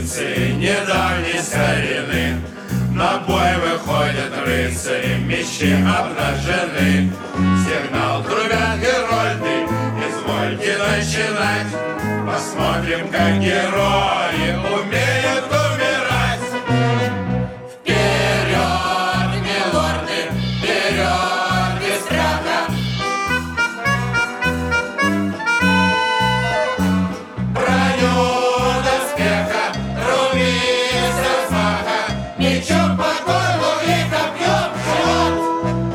традиции недавней старины. На бой выходят рыцари, мечи обнажены. Сигнал трубят герольды, извольте начинать. Посмотрим, как герои умеют умирать. Вперед, милорды, вперед без страха. Броню доспеха, руби с размаха, мечом по горлу и копьем в живот.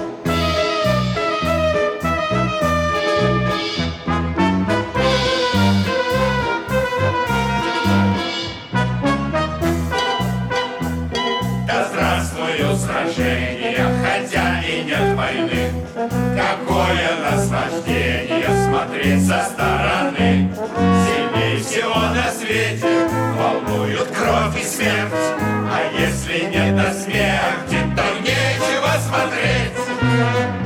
Да здравствуют сражения, хотя и нет войны. Какое наслаждение смотреть со стороны. Сильней всего на свете волнуют кровь и смерть. А если нет до смерти, то нечего смотреть.